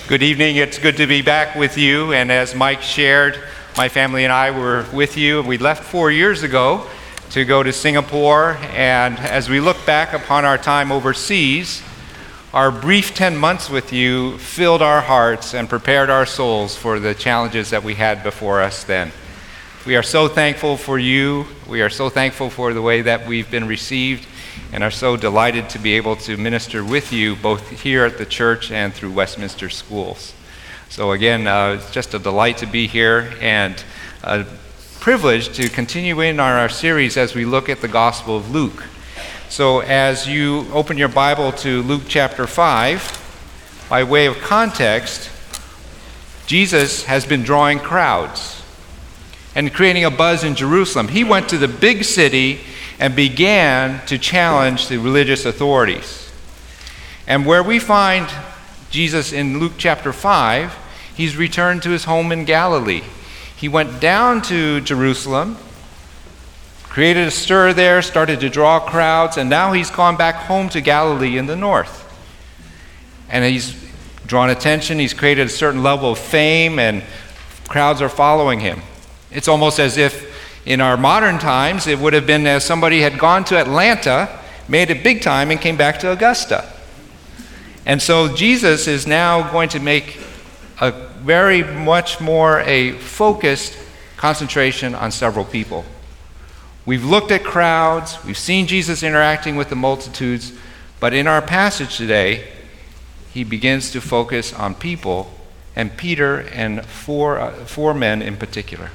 Good evening. It's good to be back with you. And as Mike shared, my family and I were with you. We left 4 years ago to go to Singapore. And as we look back upon our time overseas, our brief 10 months with you filled our hearts and prepared our souls for the challenges that we had before us then. We are so thankful for you. We are so thankful for the way that we've been received and are so delighted to be able to minister with you both here at the church and through Westminster Schools. So again, it's just a delight to be here and a privilege to continue in our series as we look at the Gospel of Luke. So as you open your Bible to Luke chapter 5, by way of context, Jesus has been drawing crowds and creating a buzz in Jerusalem. He went to the big city and began to challenge the religious authorities. And where we find Jesus in Luke chapter 5, he's returned to his home in Galilee. He went down to Jerusalem, created a stir there, started to draw crowds, and now he's gone back home to Galilee in the north. And he's drawn attention, he's created a certain level of fame, and crowds are following him. It's almost as if in our modern times, it would have been as somebody had gone to Atlanta, made it big time, and came back to Augusta. And so Jesus is now going to make a very much more a focused concentration on several people. We've looked at crowds, we've seen Jesus interacting with the multitudes, but in our passage today, he begins to focus on people, and Peter and four men in particular.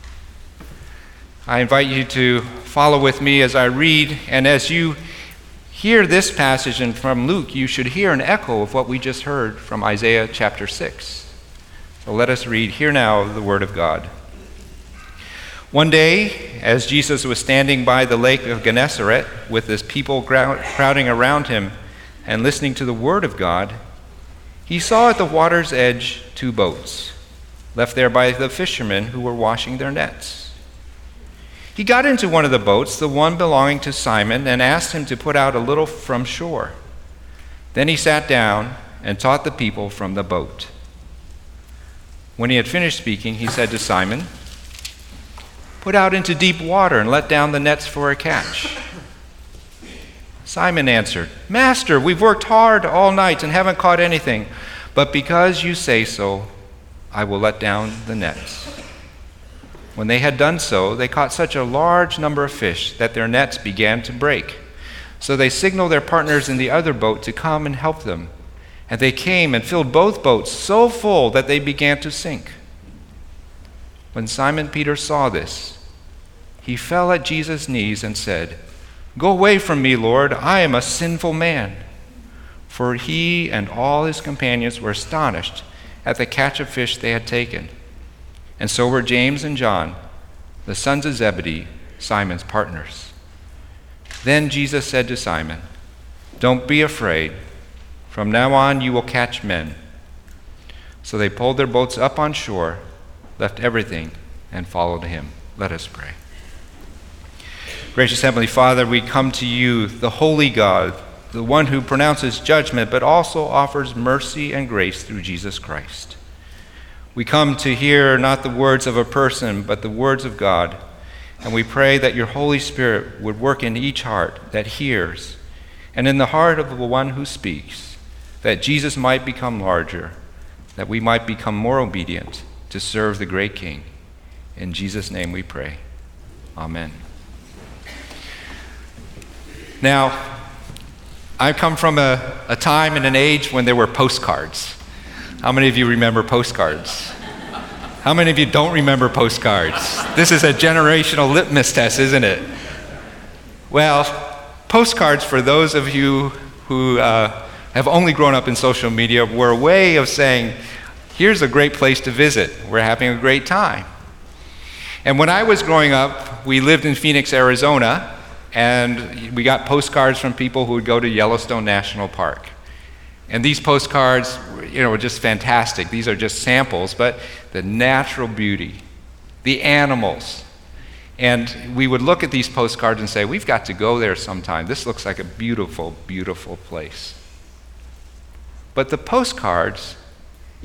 I invite you to follow with me as I read, and as you hear this passage and from Luke, you should hear an echo of what we just heard from Isaiah chapter 6. So let us read. Hear now the word of God. One day, as Jesus was standing by the lake of Gennesaret with his people crowding around him and listening to the word of God, he saw at the water's edge 2 boats, left there by the fishermen who were washing their nets. He got into one of the boats, the one belonging to Simon, and asked him to put out a little from shore. Then he sat down and taught the people from the boat. When he had finished speaking, he said to Simon, "Put out into deep water and let down the nets for a catch." Simon answered, "Master, we've worked hard all night and haven't caught anything, but because you say so, I will let down the nets." When they had done so, they caught such a large number of fish that their nets began to break. So they signaled their partners in the other boat to come and help them. And they came and filled both boats so full that they began to sink. When Simon Peter saw this, he fell at Jesus' knees and said, "Go away from me, Lord, I am a sinful man." For he and all his companions were astonished at the catch of fish they had taken. And so were James and John, the sons of Zebedee, Simon's partners. Then Jesus said to Simon, "Don't be afraid. From now on you will catch men." So they pulled their boats up on shore, left everything, and followed him. Let us pray. Gracious Heavenly Father, we come to you, the holy God, the one who pronounces judgment, but also offers mercy and grace through Jesus Christ. We come to hear not the words of a person, but the words of God. And we pray that your Holy Spirit would work in each heart that hears, and in the heart of the one who speaks, that Jesus might become larger, that we might become more obedient to serve the great King. In Jesus' name we pray. Amen. Now, I come from a time and an age when there were postcards. How many of you remember postcards? How many of you don't remember postcards? This is a generational litmus test, isn't it? Well, postcards, for those of you who have only grown up in social media, were a way of saying, here's a great place to visit. We're having a great time. And when I was growing up, we lived in Phoenix, Arizona, and we got postcards from people who would go to Yellowstone National Park. And these postcards, were just fantastic. These are just samples, but the natural beauty, the animals. And we would look at these postcards and say, we've got to go there sometime. This looks like a beautiful, beautiful place. But the postcards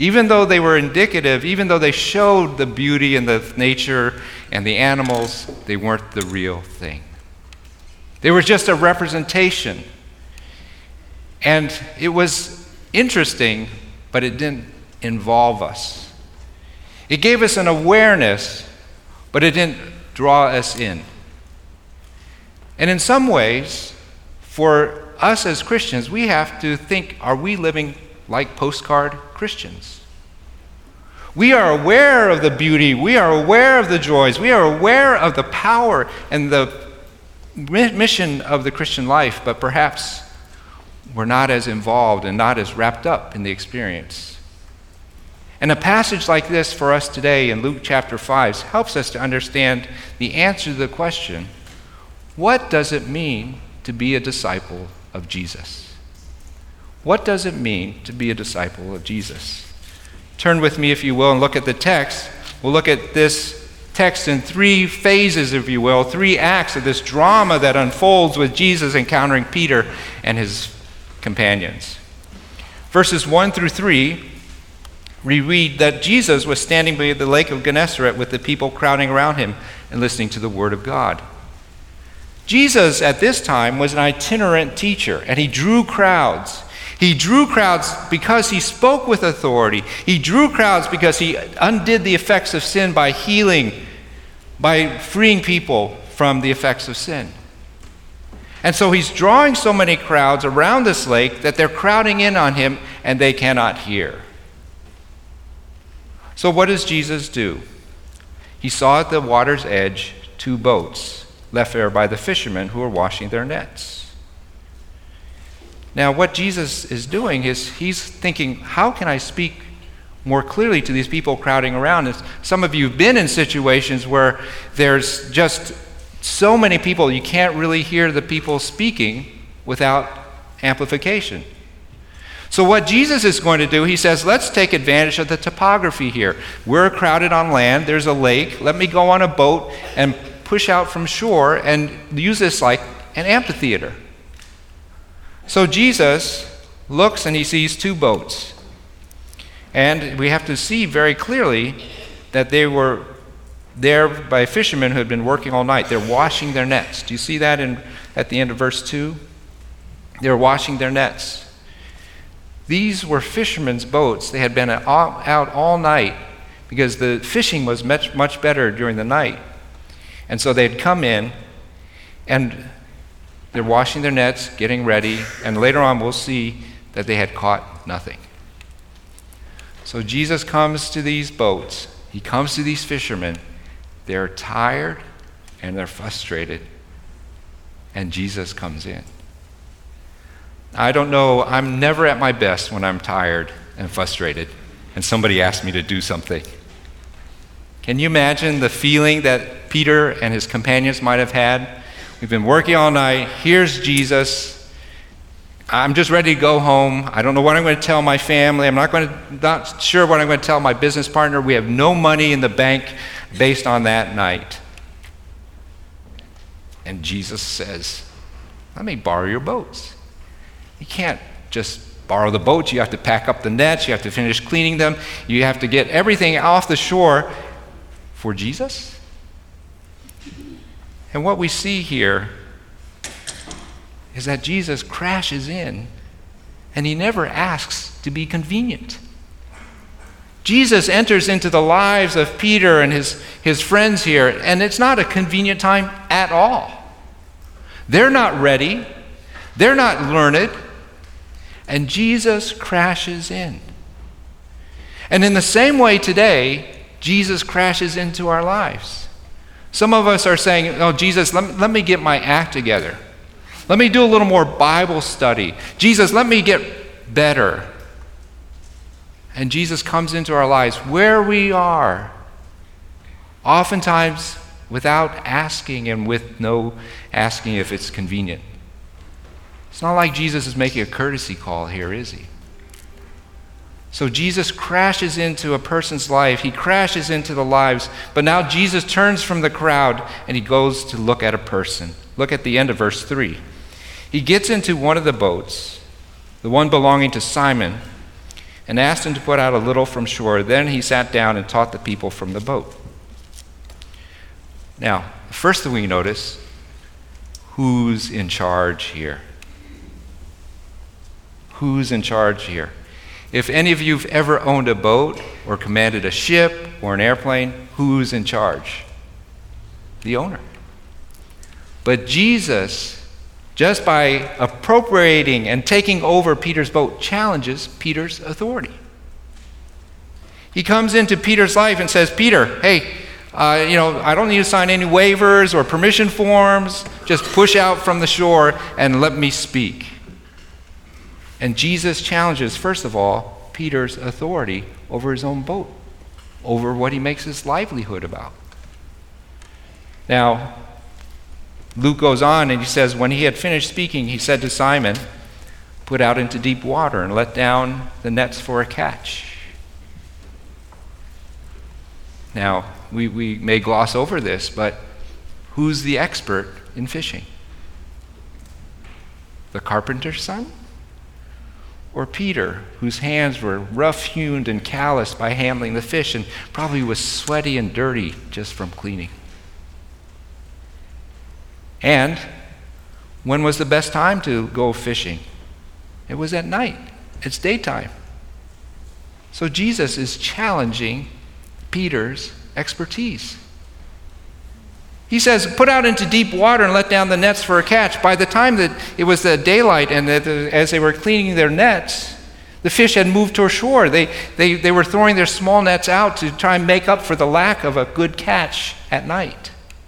Even though they were indicative, even though they showed the beauty and the nature and the animals, they weren't the real thing. They were just a representation. And it was interesting, but it didn't involve us. It gave us an awareness, but it didn't draw us in. And in some ways, for us as Christians, we have to think, are we living like postcard Christians? We are aware of the beauty, we are aware of the joys, we are aware of the power and the mission of the Christian life, but perhaps we're not as involved and not as wrapped up in the experience. And a passage like this for us today in Luke chapter 5 helps us to understand the answer to the question, what does it mean to be a disciple of Jesus? What does it mean to be a disciple of Jesus? Turn with me, if you will, and look at the text. We'll look at this text in three phases, if you will, three acts of this drama that unfolds with Jesus encountering Peter and his companions. Verses 1 through 3, we read that Jesus was standing by the lake of Gennesaret with the people crowding around him and listening to the word of God. Jesus at this time was an itinerant teacher, and he drew crowds. He drew crowds because he spoke with authority. He drew crowds because he undid the effects of sin by healing, by freeing people from the effects of sin. And so he's drawing so many crowds around this lake that they're crowding in on him and they cannot hear. So what does Jesus do? He saw at the water's edge 2 boats left there by the fishermen who were washing their nets. Now, what Jesus is doing is he's thinking, how can I speak more clearly to these people crowding around? And some of you have been in situations where there's just so many people, you can't really hear the people speaking without amplification. So what Jesus is going to do, he says, let's take advantage of the topography here. We're crowded on land, there's a lake, let me go on a boat and push out from shore and use this like an amphitheater. So Jesus looks and he sees 2 boats. And we have to see very clearly that they were there by fishermen who had been working all night. They're washing their nets. Do you see that at the end of verse 2? They're washing their nets. These were fishermen's boats. They had been out all night because the fishing was much, much better during the night. And so they'd come in and they're washing their nets, getting ready, and later on we'll see that they had caught nothing. So Jesus comes to these boats. He comes to these fishermen. They're tired and they're frustrated. And Jesus comes in. I don't know, I'm never at my best when I'm tired and frustrated and somebody asks me to do something. Can you imagine the feeling that Peter and his companions might have had? We've been working all night. Here's Jesus. I'm just ready to go home. I don't know what I'm going to tell my family. I'm not sure what I'm going to tell my business partner. We have no money in the bank based on that night. And Jesus says, let me borrow your boats. You can't just borrow the boats. You have to pack up the nets. You have to finish cleaning them. You have to get everything off the shore for Jesus. And what we see here is that Jesus crashes in and he never asks to be convenient. Jesus enters into the lives of Peter and his friends here, and it's not a convenient time at all. They're not ready. They're not learned. And Jesus crashes in. And in the same way today, Jesus crashes into our lives. Some of us are saying, oh, Jesus, let me get my act together. Let me do a little more Bible study. Jesus, let me get better. And Jesus comes into our lives where we are, oftentimes without asking and with no asking if it's convenient. It's not like Jesus is making a courtesy call here, is he? So Jesus crashes into a person's life. He crashes into the lives. But now Jesus turns from the crowd and he goes to look at a person. Look at the end of verse 3. He gets into one of the boats, the one belonging to Simon, and asked him to put out a little from shore. Then he sat down and taught the people from the boat. Now, the first thing we notice, who's in charge here? Who's in charge here? If any of you have ever owned a boat or commanded a ship or an airplane, who's in charge? The owner. But Jesus, just by appropriating and taking over Peter's boat, challenges Peter's authority. He comes into Peter's life and says, Peter, hey, I don't need to sign any waivers or permission forms. Just push out from the shore and let me speak. And Jesus challenges, first of all, Peter's authority over his own boat, over what he makes his livelihood about. Now, Luke goes on and he says, when he had finished speaking, he said to Simon, put out into deep water and let down the nets for a catch. Now, we may gloss over this, but who's the expert in fishing? The carpenter's son? Or Peter, whose hands were rough-hewn and calloused by handling the fish and probably was sweaty and dirty just from cleaning? And when was the best time to go fishing? It was at night. It's daytime. So Jesus is challenging Peter's expertise. He says, put out into deep water and let down the nets for a catch. By the time that it was the daylight and as they were cleaning their nets, the fish had moved to shore. They were throwing their small nets out to try and make up for the lack of a good catch at night.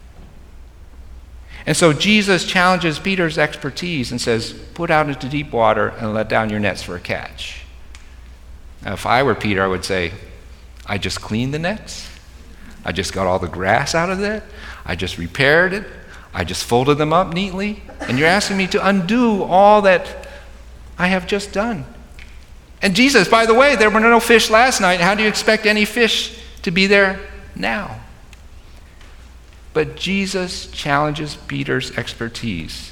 And so Jesus challenges Peter's expertise and says, put out into deep water and let down your nets for a catch. Now, if I were Peter, I would say, I just cleaned the nets. I just got all the grass out of it. I just repaired it. I just folded them up neatly. And you're asking me to undo all that I have just done. And Jesus, by the way, there were no fish last night. How do you expect any fish to be there now? But Jesus challenges Peter's expertise.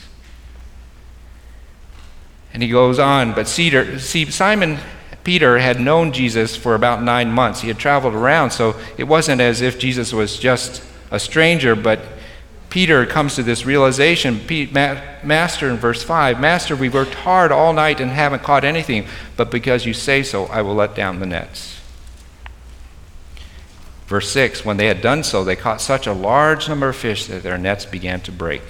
And he goes on, but Simon Peter had known Jesus for about 9 months. He had traveled around, so it wasn't as if Jesus was just a stranger, but Peter comes to this realization, Master, in verse 5, Master, we worked hard all night and haven't caught anything, but because you say so, I will let down the nets. Verse 6, when they had done so, they caught such a large number of fish that their nets began to break.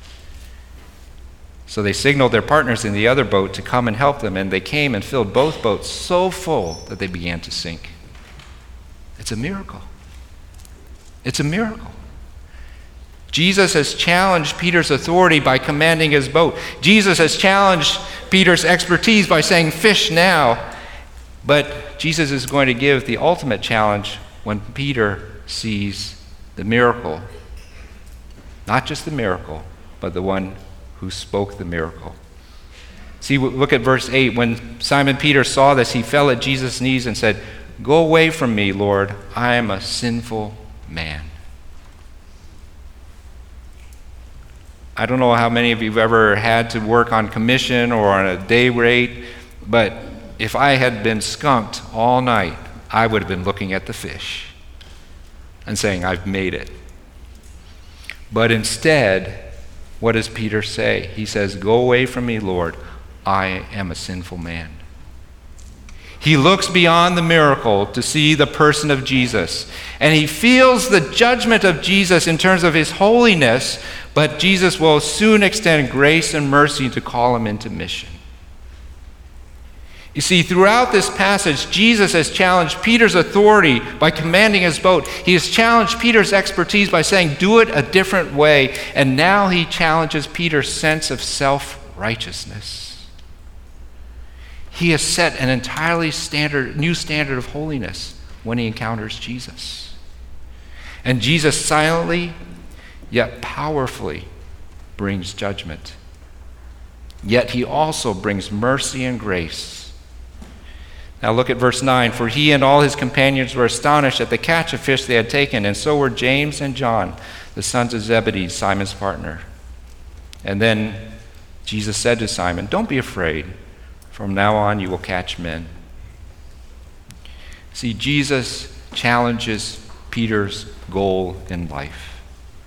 So they signaled their partners in the other boat to come and help them, and they came and filled both boats so full that they began to sink. It's a miracle. It's a miracle. Jesus has challenged Peter's authority by commanding his boat. Jesus has challenged Peter's expertise by saying, fish now. But Jesus is going to give the ultimate challenge when Peter sees the miracle. Not just the miracle, but the one who spoke the miracle. See, look at verse 8. When Simon Peter saw this, he fell at Jesus' knees and said, go away from me, Lord. I am a sinful man. I don't know how many of you have ever had to work on commission or on a day rate, but if I had been skunked all night, I would have been looking at the fish and saying, I've made it. But instead, what does Peter say? He says, go away from me, Lord. I am a sinful man. He looks beyond the miracle to see the person of Jesus, and he feels the judgment of Jesus in terms of his holiness, but Jesus will soon extend grace and mercy to call him into mission. You see, throughout this passage, Jesus has challenged Peter's authority by commanding his boat. He has challenged Peter's expertise by saying, do it a different way. And now he challenges Peter's sense of self-righteousness. He has set an entirely new standard of holiness when he encounters Jesus. And Jesus silently, yet powerfully, brings judgment. Yet he also brings mercy and grace. Now look at verse 9. For he and all his companions were astonished at the catch of fish they had taken, and so were James and John, the sons of Zebedee, Simon's partner. And then Jesus said to Simon, don't be afraid. From now on you will catch men. See, Jesus challenges Peter's goal in life.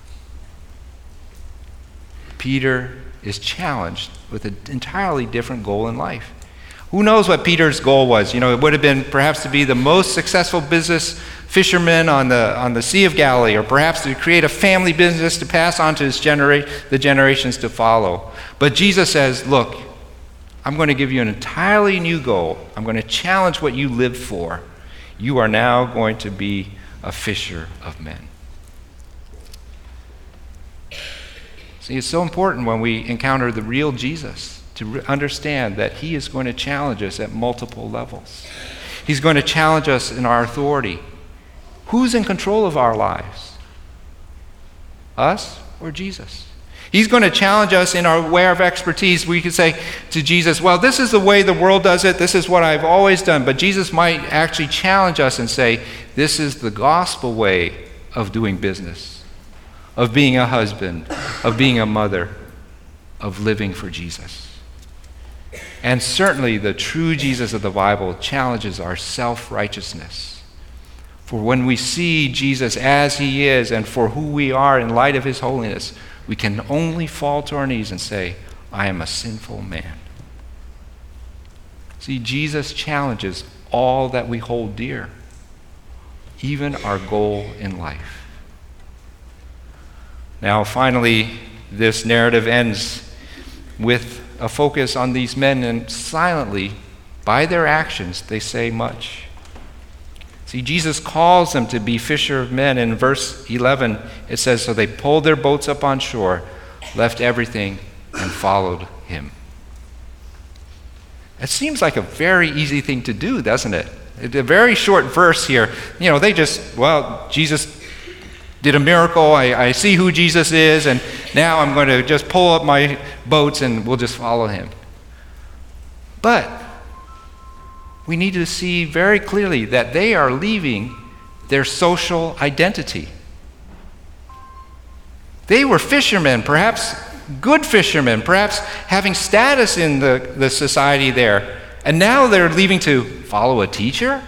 Peter is challenged with an entirely different goal in life. Who knows what Peter's goal was? It would have been perhaps to be the most successful business fisherman on the Sea of Galilee, or perhaps to create a family business to pass on to the generations to follow. But Jesus says, look, I'm going to give you an entirely new goal. I'm going to challenge what you lived for. You are now going to be a fisher of men. See, it's so important when we encounter the real Jesus to understand that he is going to challenge us at multiple levels. He's going to challenge us in our authority. Who's in control of our lives? Us or Jesus? He's going to challenge us in our way of expertise. We could say to Jesus, well, this is the way the world does it. This is what I've always done. But Jesus might actually challenge us and say, this is the gospel way of doing business, of being a husband, of being a mother, of living for Jesus. And certainly the true Jesus of the Bible challenges our self-righteousness. For when we see Jesus as he is and for who we are in light of his holiness, we can only fall to our knees and say, I am a sinful man. See, Jesus challenges all that we hold dear, even our goal in life. Now, finally, this narrative ends with a focus on these men, and silently, by their actions, they say much. See, Jesus calls them to be fisher of men. In verse 11, it says, so they pulled their boats up on shore, left everything, and followed him. It seems like a very easy thing to do, doesn't it? It's a very short verse here. Jesus did a miracle. I see who Jesus is, and now I'm going to just pull up my boats and we'll just follow him. But we need to see very clearly that they are leaving their social identity. They were fishermen, perhaps good fishermen, perhaps having status in the society there. And now they're leaving to follow a teacher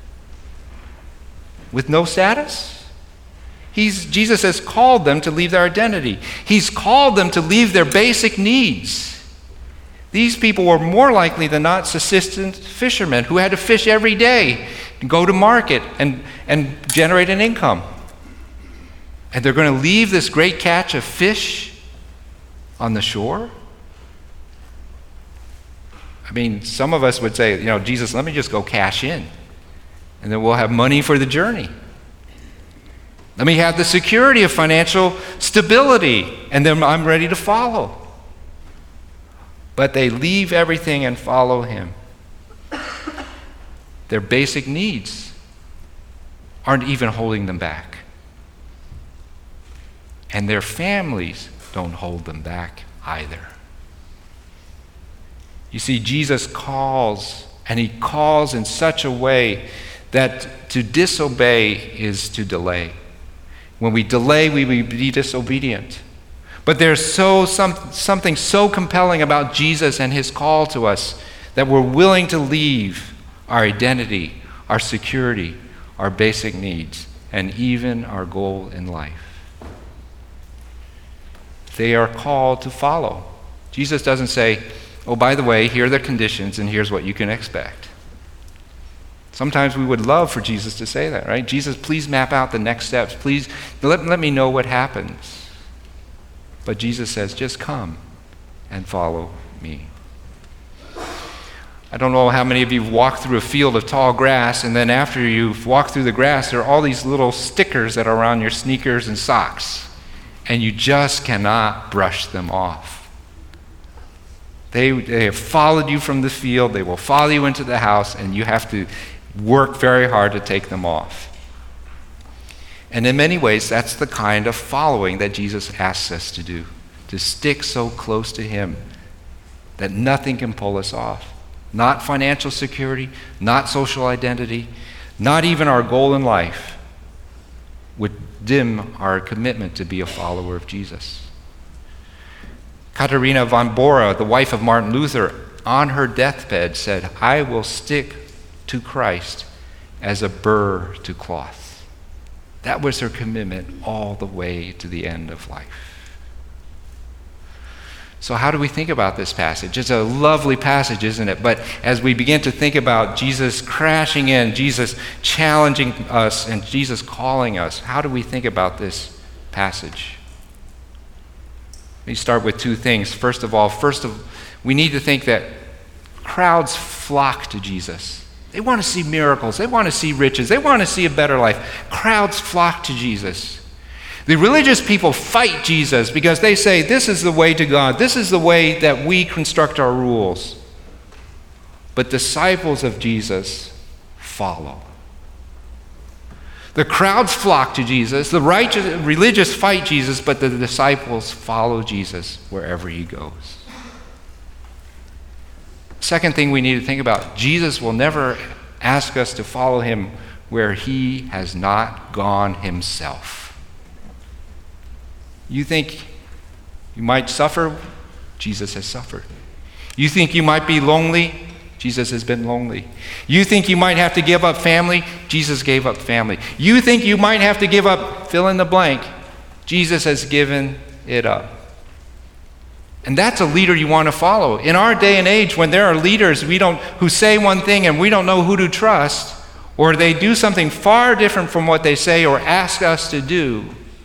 with no status? Jesus has called them to leave their identity. He's called them to leave their basic needs. These people were more likely than not subsistence fishermen who had to fish every day, go to market, and generate an income. And they're going to leave this great catch of fish on the shore? I mean, some of us would say, Jesus, let me just go cash in, and then we'll have money for the journey. Let me have the security of financial stability, and then I'm ready to follow. But they leave everything and follow him. Their basic needs aren't even holding them back. And their families don't hold them back either. You see, Jesus calls, and he calls in such a way that to disobey is to delay. When we delay, we will be disobedient. But there's something so compelling about Jesus and his call to us that we're willing to leave our identity, our security, our basic needs, and even our goal in life. They are called to follow. Jesus doesn't say, oh, by the way, here are the conditions and here's what you can expect. Sometimes we would love for Jesus to say that, right? Jesus, please map out the next steps. Please let me know what happens. But Jesus says, just come and follow me. I don't know how many of you have walked through a field of tall grass, and then after you've walked through the grass, there are all these little stickers that are on your sneakers and socks, and you just cannot brush them off. They have followed you from the field, they will follow you into the house, and you have to work very hard to take them off. And in many ways, that's the kind of following that Jesus asks us to do, to stick so close to him that nothing can pull us off. Not financial security, not social identity, not even our goal in life would dim our commitment to be a follower of Jesus. Katharina von Bora, the wife of Martin Luther, on her deathbed said, I will stick to Christ as a burr to cloth. That was her commitment all the way to the end of life. So how do we think about this passage? It's a lovely passage, isn't it? But as we begin to think about Jesus crashing in, Jesus challenging us, and Jesus calling us, how do we think about this passage? Let me start with two things. First of all, we need to think that crowds flock to Jesus. They want to see miracles. They want to see riches. They want to see a better life. Crowds flock to Jesus. The religious people fight Jesus because they say, this is the way to God. This is the way that we construct our rules. But disciples of Jesus follow. The crowds flock to Jesus. The religious fight Jesus, but the disciples follow Jesus wherever he goes. Second thing we need to think about, Jesus will never ask us to follow him where he has not gone himself. You think you might suffer? Jesus has suffered. You think you might be lonely? Jesus has been lonely. You think you might have to give up family? Jesus gave up family. You think you might have to give up fill in the blank? Jesus has given it up. And that's a leader you want to follow. In our day and age, when there are leaders who say one thing and we don't know who to trust, or they do something far different from what they say or ask us to do,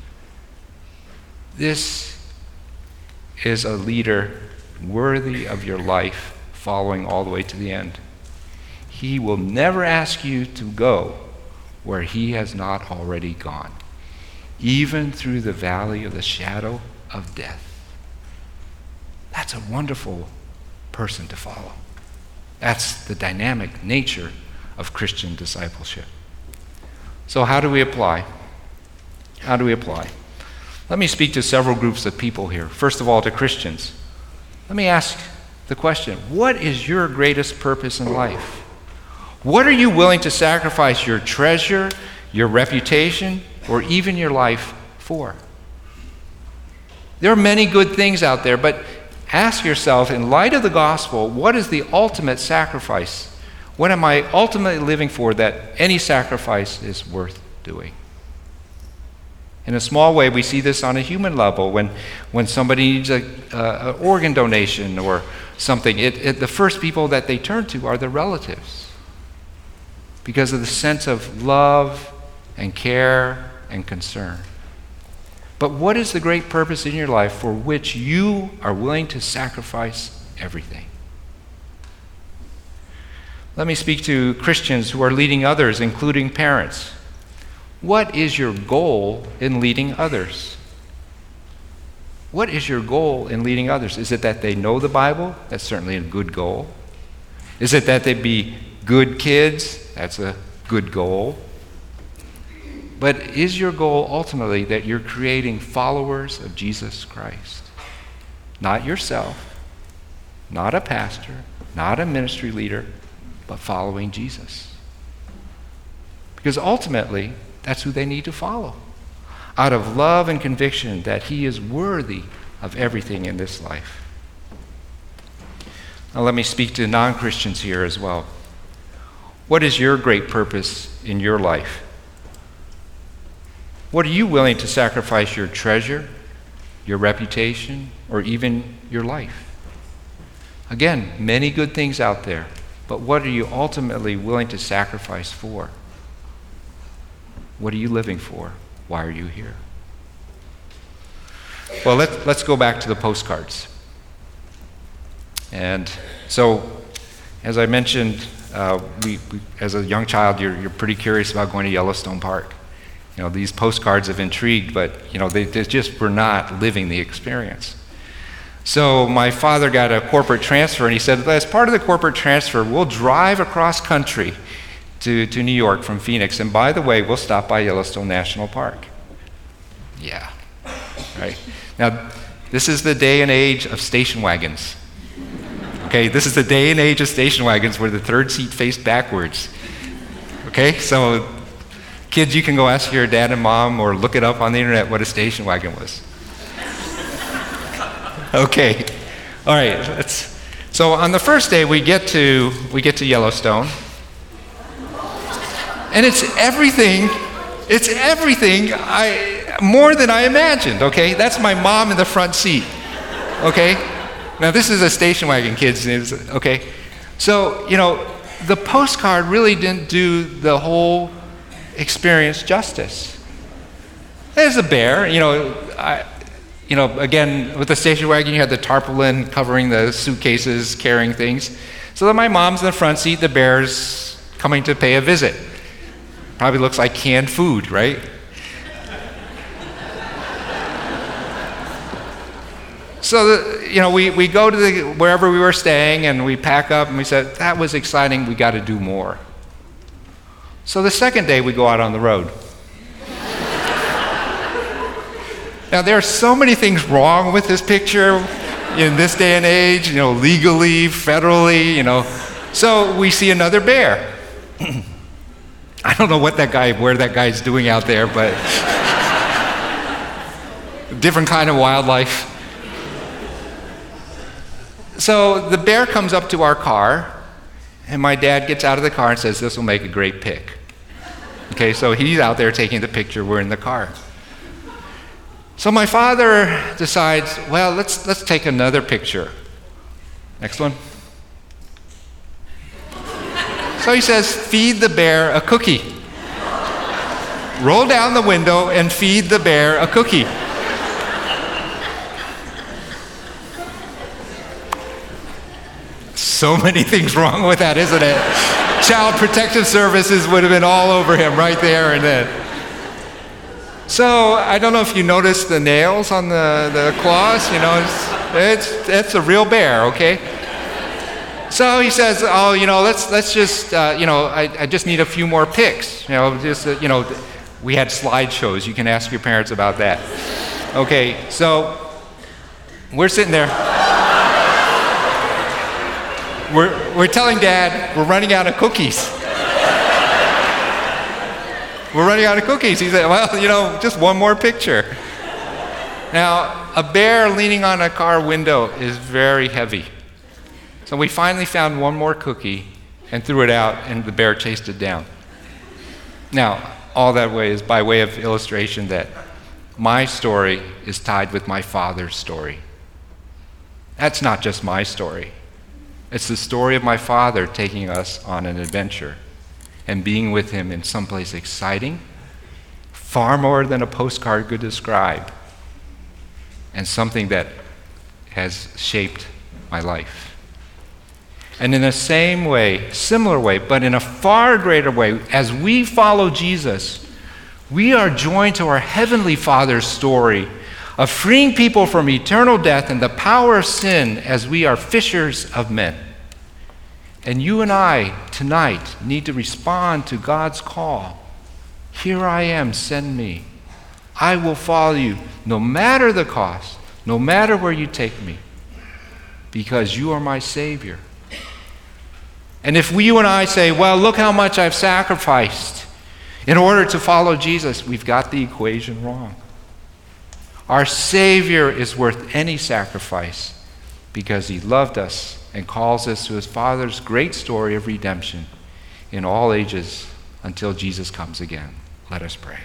this is a leader worthy of your life, following all the way to the end. He will never ask you to go where he has not already gone, even through the valley of the shadow of death. That's a wonderful person to follow. That's the dynamic nature of Christian discipleship. So how do we apply? How do we apply? Let me speak to several groups of people here. First of all, to Christians. Let me ask the question, what is your greatest purpose in life? What are you willing to sacrifice your treasure, your reputation, or even your life for? There are many good things out there, but ask yourself, in light of the gospel, what is the ultimate sacrifice? What am I ultimately living for that any sacrifice is worth doing? In a small way, we see this on a human level. When somebody needs an organ donation or something, the first people that they turn to are the relatives because of the sense of love and care and concern. But what is the great purpose in your life for which you are willing to sacrifice everything? Let me speak to Christians who are leading others, including parents. What is your goal in leading others? What is your goal in leading others? Is it that they know the Bible? That's certainly a good goal. Is it that they be good kids? That's a good goal. But is your goal ultimately that you're creating followers of Jesus Christ? Not yourself, not a pastor, not a ministry leader, but following Jesus. Because ultimately, that's who they need to follow, out of love and conviction that he is worthy of everything in this life. Now let me speak to non-Christians here as well. What is your great purpose in your life? What are you willing to sacrifice your treasure, your reputation, or even your life? Again, many good things out there, but what are you ultimately willing to sacrifice for? What are you living for? Why are you here? Well, let's go back to the postcards. And so, as I mentioned, we as a young child, you're pretty curious about going to Yellowstone Park. You know, these postcards have intrigued, but they just were not living the experience. So my father got a corporate transfer, and he said, as part of the corporate transfer, we'll drive across country to New York from Phoenix, and by the way, we'll stop by Yellowstone National Park. Yeah, right. Now, this is the day and age of station wagons. Okay, this is the day and age of station wagons where the third seat faced backwards. Okay, so kids, you can go ask your dad and mom or look it up on the internet what a station wagon was. Okay, all right. So on the first day we get to Yellowstone, And it's everything more than I imagined, okay? That's my mom in the front seat, okay? Now this is a station wagon, kids, okay? So, the postcard really didn't do the whole experience justice. There's a bear, again, with the station wagon, you had the tarpaulin covering the suitcases, carrying things. So then my mom's in the front seat, the bear's coming to pay a visit. Probably looks like canned food, right? So, we go to wherever we were staying and we pack up and we said, that was exciting, we got to do more. So the second day we go out on the road. Now there are so many things wrong with this picture in this day and age, legally, federally, So we see another bear. I don't know where that guy's doing out there, but different kind of wildlife. So the bear comes up to our car, and my dad gets out of the car and says, this will make a great pic. Okay, so he's out there taking the picture, we're in the car. So my father decides, well, let's take another picture. Next one. So he says, feed the bear a cookie. Roll down the window and feed the bear a cookie. So many things wrong with that, isn't it? Child Protective Services would have been all over him right there and then. So I don't know if you noticed the nails on the claws, it's a real bear, okay? So he says, let's just, I just need a few more pics. We had slideshows. You can ask your parents about that. Okay, so we're sitting there. We're telling Dad we're running out of cookies. We're running out of cookies. He said, well, just one more picture. Now, a bear leaning on a car window is very heavy. So we finally found one more cookie and threw it out, and the bear chased it down. Now, all that way is by way of illustration that my story is tied with my father's story. That's not just my story. It's the story of my father taking us on an adventure and being with him in someplace exciting, far more than a postcard could describe, and something that has shaped my life. And in the same way, similar way, but in a far greater way, as we follow Jesus, we are joined to our Heavenly Father's story of freeing people from eternal death and the power of sin as we are fishers of men. And you and I tonight need to respond to God's call. Here I am, send me. I will follow you no matter the cost, no matter where you take me, because you are my Savior. And if you and I say, well, look how much I've sacrificed in order to follow Jesus, we've got the equation wrong. Our Savior is worth any sacrifice because he loved us and calls us to his Father's great story of redemption in all ages until Jesus comes again. Let us pray.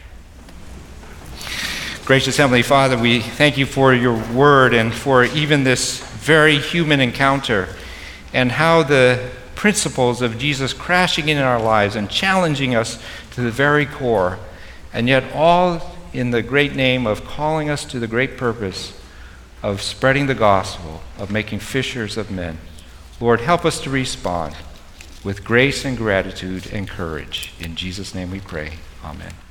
Gracious Heavenly Father, we thank you for your word and for even this very human encounter and how the principles of Jesus crashing in our lives and challenging us to the very core, and yet all in the great name of calling us to the great purpose of spreading the gospel, of making fishers of men. Lord, help us to respond with grace and gratitude and courage. In Jesus' name we pray. Amen.